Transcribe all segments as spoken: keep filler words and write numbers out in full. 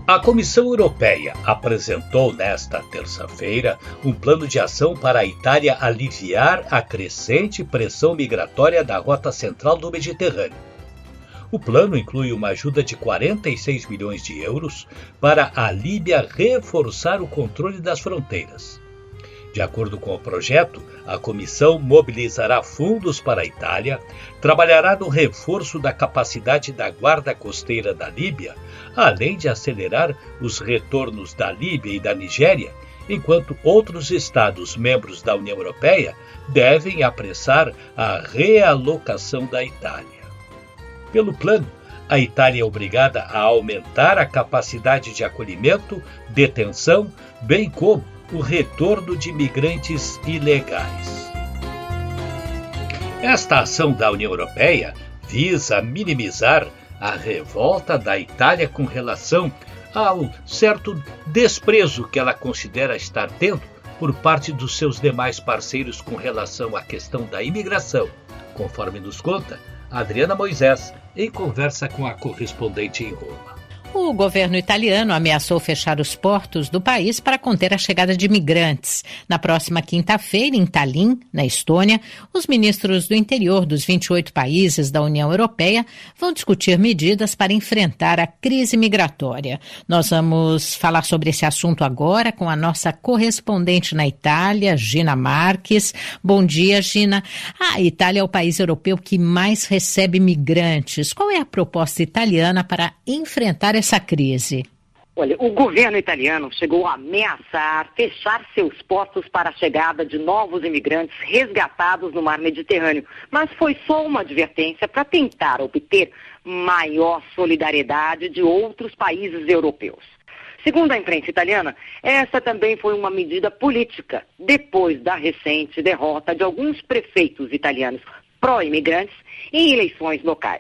A Comissão Europeia apresentou nesta terça-feira um plano de ação para a Itália aliviar a crescente pressão migratória da rota central do Mediterrâneo. O plano inclui uma ajuda de quarenta e seis milhões de euros para a Líbia reforçar o controle das fronteiras. De acordo com o projeto, a Comissão mobilizará fundos para a Itália, trabalhará no reforço da capacidade da Guarda Costeira da Líbia, além de acelerar os retornos da Líbia e da Nigéria, enquanto outros Estados membros da União Europeia devem apressar a realocação da Itália. Pelo plano, a Itália é obrigada a aumentar a capacidade de acolhimento, detenção, bem como o retorno de imigrantes ilegais. Esta ação da União Europeia visa minimizar a revolta da Itália com relação ao certo desprezo que ela considera estar tendo por parte dos seus demais parceiros com relação à questão da imigração, conforme nos conta Adriana Moisés, em conversa com a correspondente em Roma. O governo italiano ameaçou fechar os portos do país para conter a chegada de migrantes. Na próxima quinta-feira, em Tallinn, na Estônia, os ministros do interior dos vinte e oito países da União Europeia vão discutir medidas para enfrentar a crise migratória. Nós vamos falar sobre esse assunto agora com a nossa correspondente na Itália, Gina Marques. Bom dia, Gina. A Itália é o país europeu que mais recebe migrantes. Qual é a proposta italiana para enfrentar essa essa crise? Olha, o governo italiano chegou a ameaçar fechar seus portos para a chegada de novos imigrantes resgatados no mar Mediterrâneo, mas foi só uma advertência para tentar obter maior solidariedade de outros países europeus. Segundo a imprensa italiana, essa também foi uma medida política, depois da recente derrota de alguns prefeitos italianos pró-imigrantes em eleições locais.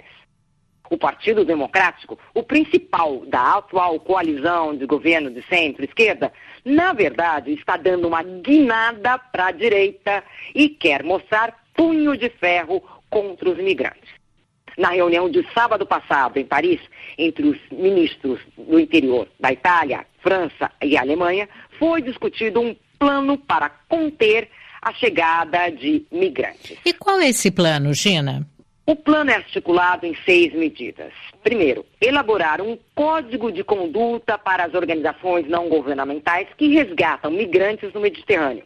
O Partido Democrático, o principal da atual coalizão de governo de centro-esquerda, na verdade está dando uma guinada para a direita e quer mostrar punho de ferro contra os imigrantes. Na reunião de sábado passado em Paris, entre os ministros do interior da Itália, França e Alemanha, foi discutido um plano para conter a chegada de migrantes. E qual é esse plano, Gina? O plano é articulado em seis medidas. Primeiro, elaborar um código de conduta para as organizações não governamentais que resgatam migrantes no Mediterrâneo.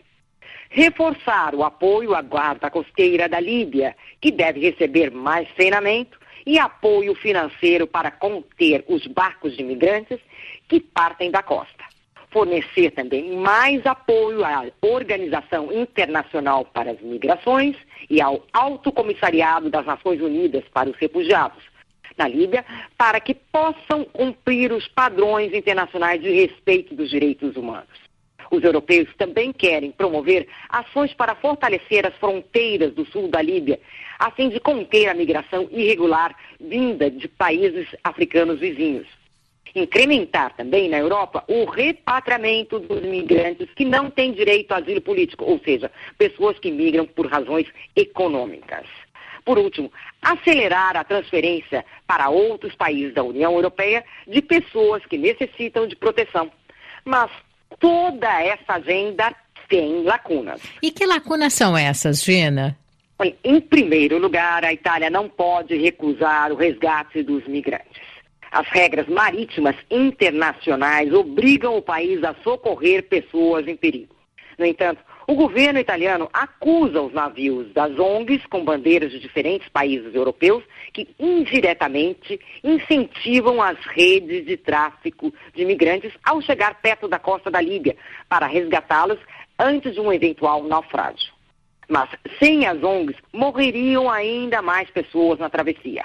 Reforçar o apoio à Guarda Costeira da Líbia, que deve receber mais treinamento e apoio financeiro para conter os barcos de imigrantes que partem da costa. Fornecer também mais apoio à Organização Internacional para as Migrações e ao Alto Comissariado das Nações Unidas para os Refugiados na Líbia, para que possam cumprir os padrões internacionais de respeito dos direitos humanos. Os europeus também querem promover ações para fortalecer as fronteiras do sul da Líbia, a fim de conter a migração irregular vinda de países africanos vizinhos. Incrementar também na Europa o repatriamento dos migrantes que não têm direito a asilo político, ou seja, pessoas que migram por razões econômicas. Por último, acelerar a transferência para outros países da União Europeia de pessoas que necessitam de proteção. Mas toda essa agenda tem lacunas. E que lacunas são essas, Gina? Em primeiro lugar, a Itália não pode recusar o resgate dos migrantes. As regras marítimas internacionais obrigam o país a socorrer pessoas em perigo. No entanto, o governo italiano acusa os navios das O N Gs com bandeiras de diferentes países europeus que indiretamente incentivam as redes de tráfico de imigrantes ao chegar perto da costa da Líbia para resgatá-los antes de um eventual naufrágio. Mas sem as O N Gs morreriam ainda mais pessoas na travessia.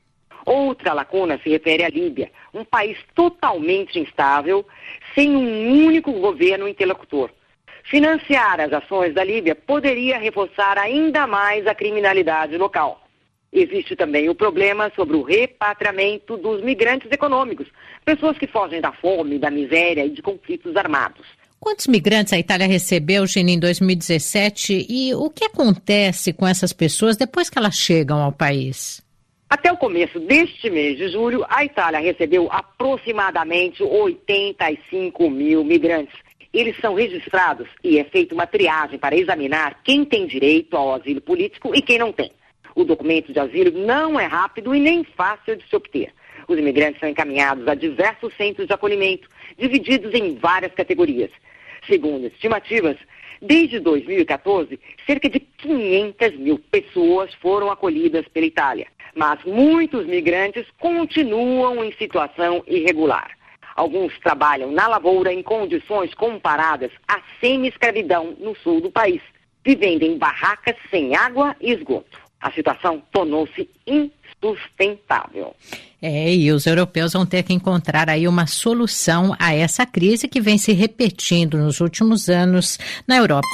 Outra lacuna se refere à Líbia, um país totalmente instável, sem um único governo interlocutor. Financiar as ações da Líbia poderia reforçar ainda mais a criminalidade local. Existe também o problema sobre o repatriamento dos migrantes econômicos, pessoas que fogem da fome, da miséria e de conflitos armados. Quantos migrantes a Itália recebeu, Gina, em dois mil e dezessete e o que acontece com essas pessoas depois que elas chegam ao país? Até o começo deste mês de julho, a Itália recebeu aproximadamente oitenta e cinco mil migrantes. Eles são registrados e é feita uma triagem para examinar quem tem direito ao asilo político e quem não tem. O documento de asilo não é rápido e nem fácil de se obter. Os imigrantes são encaminhados a diversos centros de acolhimento, divididos em várias categorias. Segundo estimativas, desde dois mil e quatorze, cerca de quinhentas mil pessoas foram acolhidas pela Itália. Mas muitos migrantes continuam em situação irregular. Alguns trabalham na lavoura em condições comparadas à semi-escravidão no sul do país, vivendo em barracas sem água e esgoto. A situação tornou-se insustentável. É, e os europeus vão ter que encontrar aí uma solução a essa crise que vem se repetindo nos últimos anos na Europa.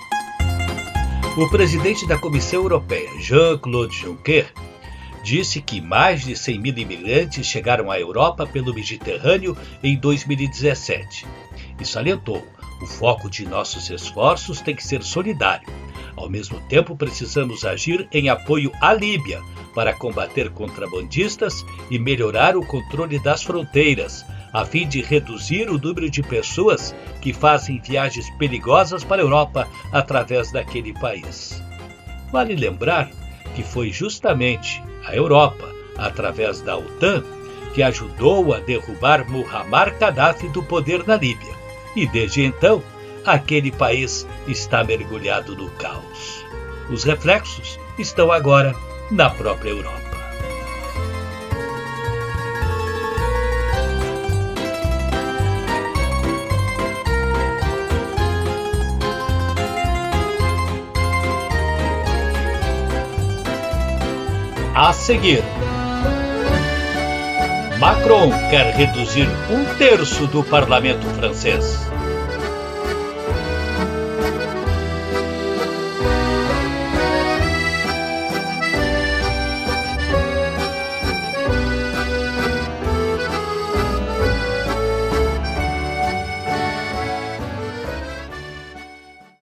O presidente da Comissão Europeia, Jean-Claude Juncker, disse que mais de cem mil imigrantes chegaram à Europa pelo Mediterrâneo em dois mil e dezessete. E salientou: o foco de nossos esforços tem que ser solidário. Ao mesmo tempo, precisamos agir em apoio à Líbia para combater contrabandistas e melhorar o controle das fronteiras, a fim de reduzir o número de pessoas que fazem viagens perigosas para a Europa através daquele país. Vale lembrar que foi justamente a Europa, através da OTAN, que ajudou a derrubar Muammar Gaddafi do poder na Líbia. E desde então, aquele país está mergulhado no caos. Os reflexos estão agora na própria Europa. A seguir, Macron quer reduzir um terço do parlamento francês.